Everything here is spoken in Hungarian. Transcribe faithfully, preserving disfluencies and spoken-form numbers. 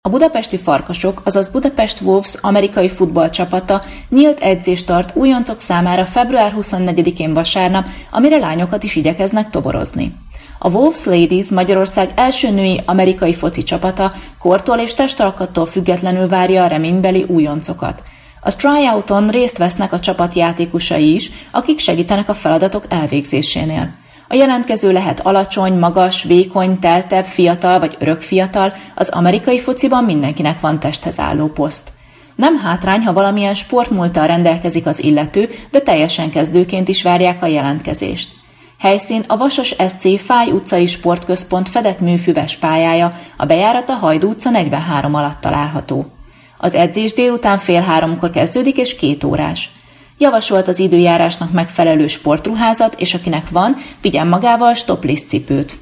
A budapesti Farkasok, azaz Budapest Wolves amerikai futballcsapata nyílt edzést tart újoncok számára február huszonnegyedikén vasárnap, amire lányokat is igyekeznek toborozni. A Wolves Ladies Magyarország első női amerikai foci csapata kortól és testalkattól függetlenül várja a reménybeli újoncokat. A tryouton részt vesznek a csapat játékosai is, akik segítenek a feladatok elvégzésénél. A jelentkező lehet alacsony, magas, vékony, teltebb, fiatal vagy örökfiatal, az amerikai fociban mindenkinek van testhez álló poszt. Nem hátrány, ha valamilyen sportmúlttal rendelkezik az illető, de teljesen kezdőként is várják a jelentkezést. Helyszín a Vasas es cé Fáy utcai sportközpont fedett műfüves pályája, a bejárat a Hajdú utca negyvenhárom alatt található. Az edzés délután fél háromkor kezdődik és két órás. Javasolt az időjárásnak megfelelő sportruházat, és akinek van, vigyen magával stoplis cipőt.